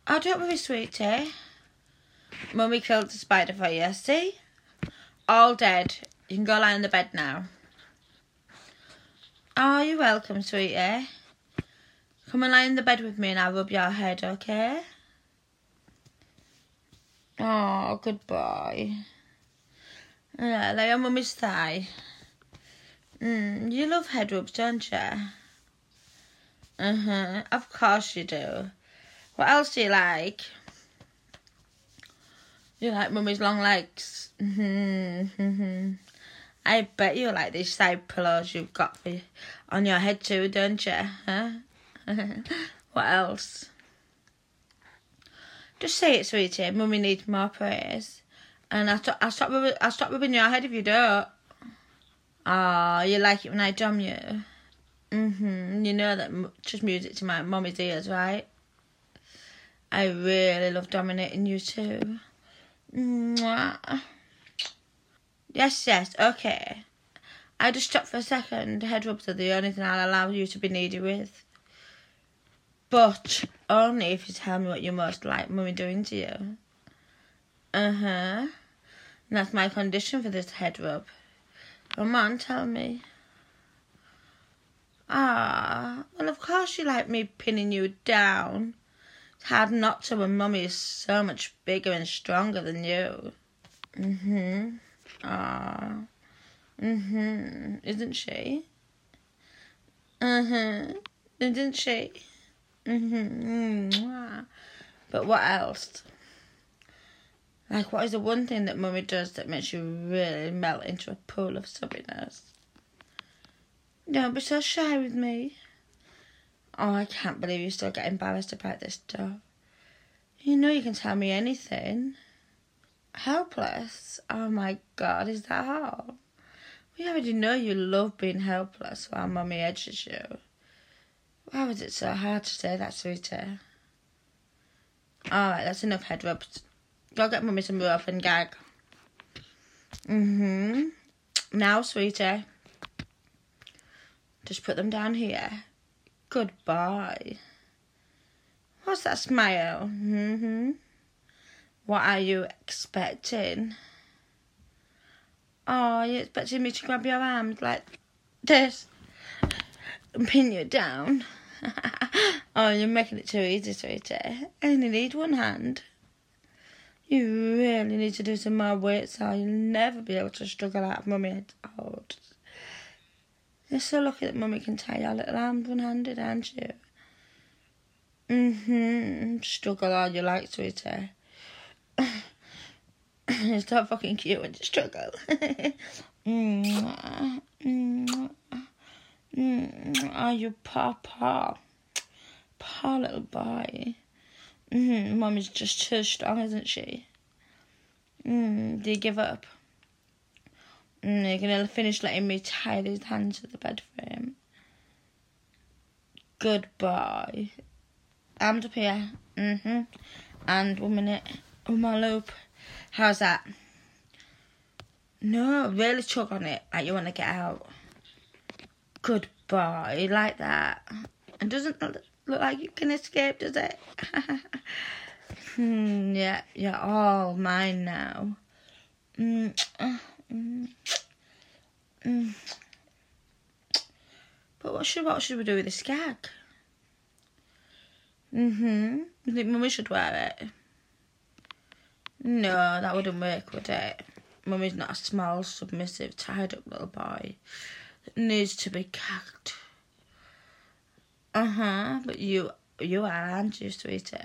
Oh, don't worry, sweetie. Mummy killed the spider for you, see? All dead. You can go lie in the bed now. Oh, you're welcome, sweetie. Come and lie in the bed with me and I'll rub your head, okay? Oh, good boy. Yeah, lay on Mummy's thigh. You love head rubs, don't you? Of course you do. What else do you like? You like Mummy's long legs? I bet you like these side pillows you've got on your head too, don't you? Huh? What else? Just say it, sweetie. Mummy needs more praise. And I'll stop rubbing your head if you don't. Oh, you like it when I dom you? You know that just music to my mummy's ears, right? I really love dominating you too. Mwah. Yes, okay. I just stopped for a second. Head rubs are the only thing I'll allow you to be needy with. But only if you tell me what you most like Mummy doing to you. And that's my condition for this head rub. Come on, tell me. Well, of course you like me pinning you down. It's hard not to when Mummy is so much bigger and stronger than you. Isn't she? Isn't she? But what else? Like, what is the one thing that Mummy does that makes you really melt into a pool of subbiness? Don't be so shy with me. Oh, I can't believe you still get embarrassed about this stuff. You know you can tell me anything. Helpless? Oh my God, is that all? We already know you love being helpless while Mummy edges you. Why was it so hard to say that, sweetie? Alright, that's enough head rubs. Go get Mummy some rope and gag. Now, sweetie. Just put them down here. Good boy. What's that smile? What are you expecting? Oh, you're expecting me to grab your arms like this and pin you down? Oh, you're making it too easy, sweetie. I only need one hand. You really need to do some more weights or you'll never be able to struggle out of Mummy's hold. You're so lucky that Mummy can tie your little arms one-handed, aren't you? Struggle all you like, sweetie. It's so fucking cute when you struggle. Oh, you poor little boy. Mummy's just too strong, isn't she? Do you give up? You're gonna finish letting me tie these hands to the bed frame. Good boy. Arms up here. And 1 minute. One more loop. How's that? No, really tug on it like you want to get out. Good boy, like that. It doesn't look like you can escape, does it? Yeah, you're all mine now. But what should we do with this gag? You think Mummy should wear it? No, that wouldn't work, would it? Mummy's not a small, submissive, tied-up little boy that needs to be gagged. But you are, aren't you, sweetie?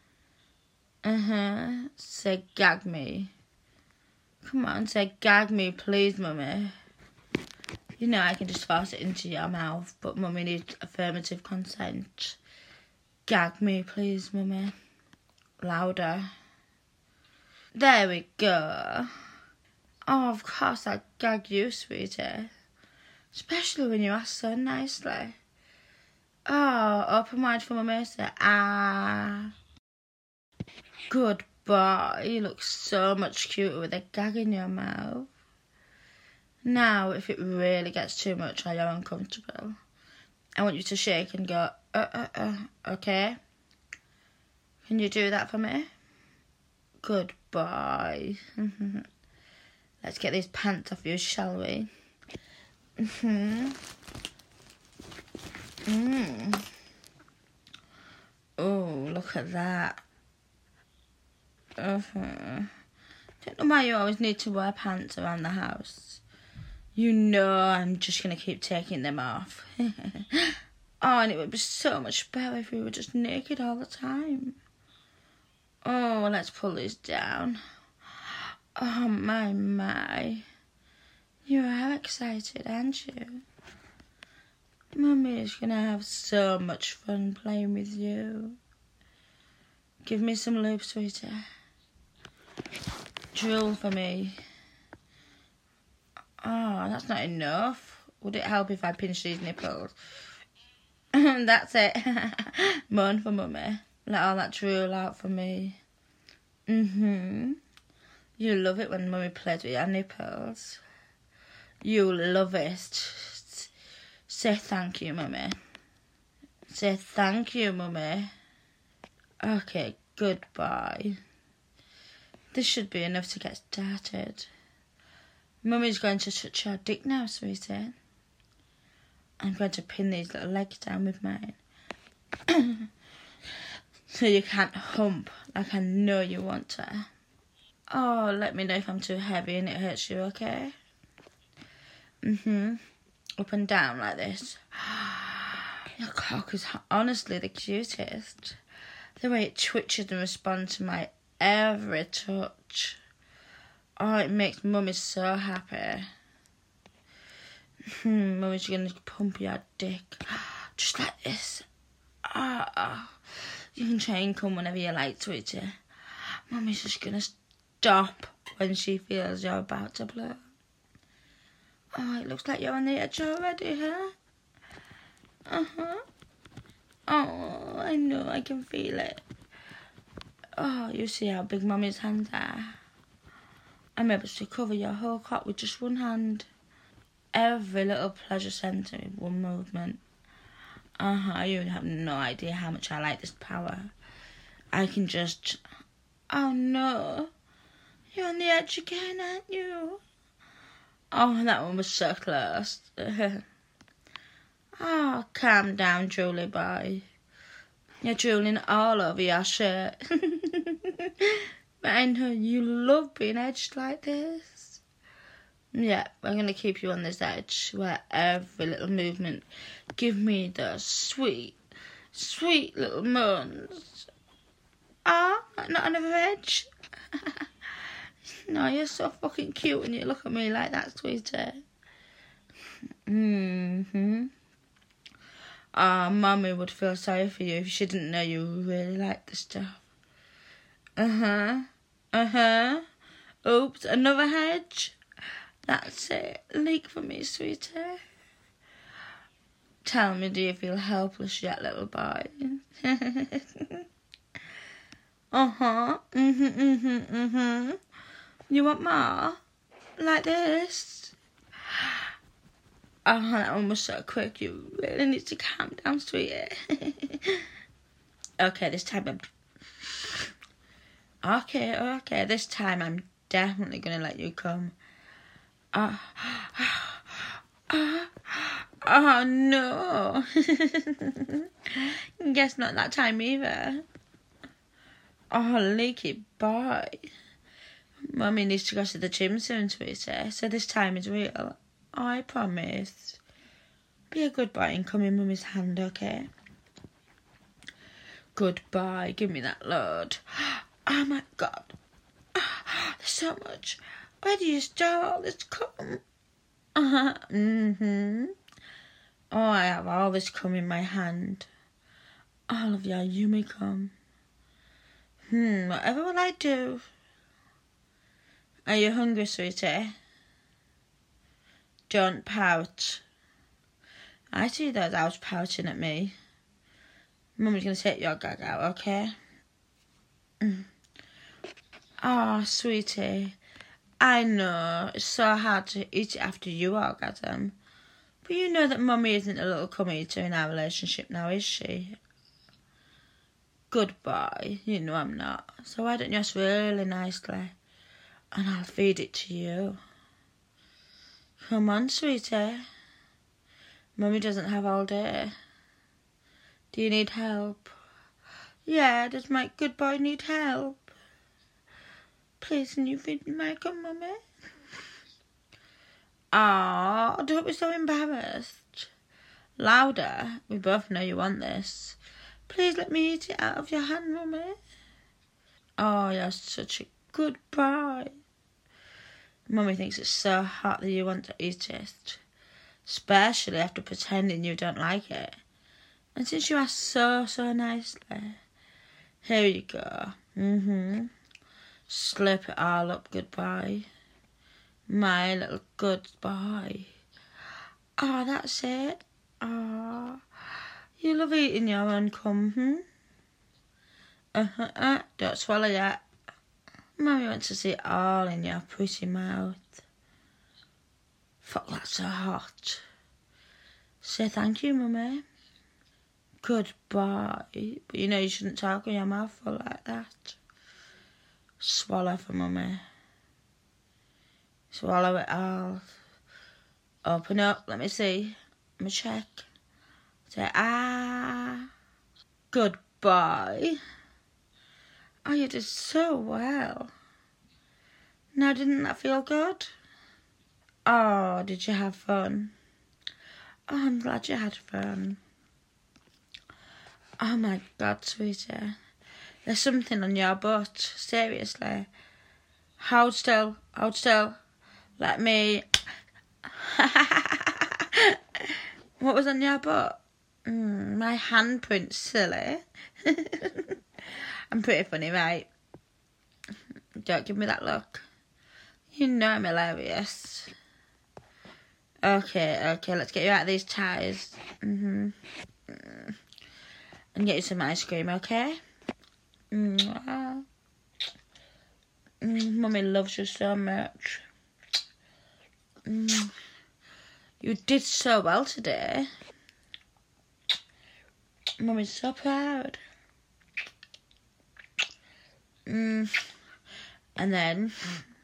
Say gag me. Come on, say gag me, please, Mummy. You know I can just force it into your mouth, but Mummy needs affirmative consent. Gag me, please, Mummy. Louder. There we go. Oh, of course I'll gag you, sweetie. Especially when you ask so nicely. Oh, open wide for Mummy. Say, ah. Good boy. You look so much cuter with a gag in your mouth. Now, if it really gets too much or you're uncomfortable, I want you to shake and go, okay? Can you do that for me? Good boy. Let's get these pants off you, shall we? Oh, look at that. Don't know why you always need to wear pants around the house. You know I'm just going to keep taking them off. Oh, and it would be so much better if we were just naked all the time. Oh, let's pull this down. Oh, my. You are excited, aren't you? Mummy is going to have so much fun playing with you. Give me some lube, sweetie. Drill for me. Oh, that's not enough. Would it help if I pinch these nipples? That's it. Moan for Mummy. Let all that drool out for me. You love it when Mummy plays with your nipples. You love it. Say thank you, Mummy. Say thank you, Mummy. Okay, goodbye. This should be enough to get started. Mummy's going to touch your dick now, sweetie. I'm going to pin these little legs down with mine. So you can't hump like I know you want to. Oh, let me know if I'm too heavy and it hurts you, okay? Up and down like this. Your cock is honestly the cutest. The way it twitches and responds to my every touch. Oh, it makes Mummy so happy. Mummy's going to pump your dick. Just like this. You can try and come whenever you like, sweetie. Mummy's just going to stop when she feels you're about to blow. Oh, it looks like you're on the edge already, huh? Oh, I know, I can feel it. Oh, you see how big Mummy's hands are? I'm able to cover your whole cock with just one hand. Every little pleasure centre in one movement. You have no idea how much I like this power. I can just... Oh no, you're on the edge again, aren't you? Oh, that one was so close. Oh, calm down, Julie boy. You're drooling all over your shirt. But I know you love being edged like this. Yeah, I'm going to keep you on this edge where every little movement give me those sweet, sweet little moans. Not another edge. No, you're so fucking cute when you look at me like that, sweetie. Mummy would feel sorry for you if she didn't know you really liked the stuff. Oops, another hedge. That's it. Leak for me, sweetie. Tell me, do you feel helpless yet, little boy? You want more? Like this? Oh, that one was so quick. You really need to calm down, sweetie. Okay, this time I'm... Okay, this time I'm definitely going to let you come. Oh, no. Guess not that time either. Oh, leaky boy. Mummy needs to go to the gym soon, sweetie, so this time is real. I promise. Be a good boy and come in Mummy's hand, okay? Good boy, give me that load. Oh my God. There's so much. Where do you store all this cum? Oh, I have all this cum in my hand. All of your yummy cum. Whatever will I do? Are you hungry, sweetie? Don't pout. I see those owls pouting at me. Mummy's going to take your gag out, okay? Oh, sweetie. I know it's so hard to eat it after you orgasm. But you know that Mummy isn't a little cum eater in our relationship now, is she? goodbye. You know I'm not. So why don't you ask really nicely and I'll feed it to you. Come on, sweetie. Mummy doesn't have all day. Do you need help? Yeah, does my good boy need help? Please, can you feed my good mummy? Oh, don't be so embarrassed. Louder. We both know you want this. Please let me eat it out of your hand, mummy. Oh, you're such a good boy. Mummy thinks it's so hot that you want to eat it. Especially after pretending you don't like it. And since you asked so nicely. Here you go. Slip it all up, goodbye. My little good boy. Oh, that's it. Oh, you love eating your own cum, Don't swallow yet. Mummy wants to see it all in your pretty mouth. Fuck, that's so hot. Say thank you, Mummy. Goodbye. But you know you shouldn't talk with your mouth full like that. Swallow for Mummy. Swallow it all. Open up, let me see. Let me check. Say, ah. Goodbye. Oh, you did so well. Now, didn't that feel good? Oh, did you have fun? Oh, I'm glad you had fun. Oh my God, sweetie. There's something on your butt. Seriously. Hold still. Hold still. Let me... What was on your butt? My handprint, silly. I'm pretty funny, right? Don't give me that look. You know I'm hilarious. Okay, let's get you out of these ties. And get you some ice cream, okay? Mummy loves you so much. You did so well today. Mummy's so proud. And then,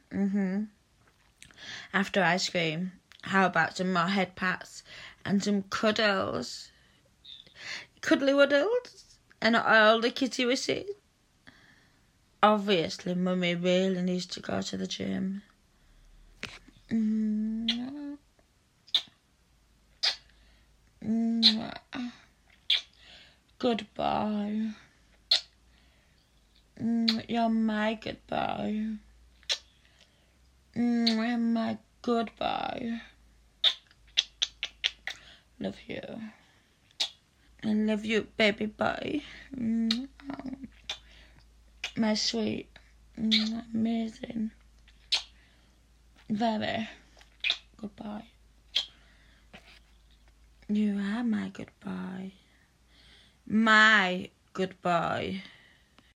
after ice cream, how about some more head pats and some cuddles? Cuddly wuddles? And all the kitty wisses? Obviously, Mummy really needs to go to the gym. Goodbye. You're my goodbye. You're my goodbye. Love you. I love you, baby boy. My sweet. Amazing. Very. Goodbye. You are my goodbye. My goodbye.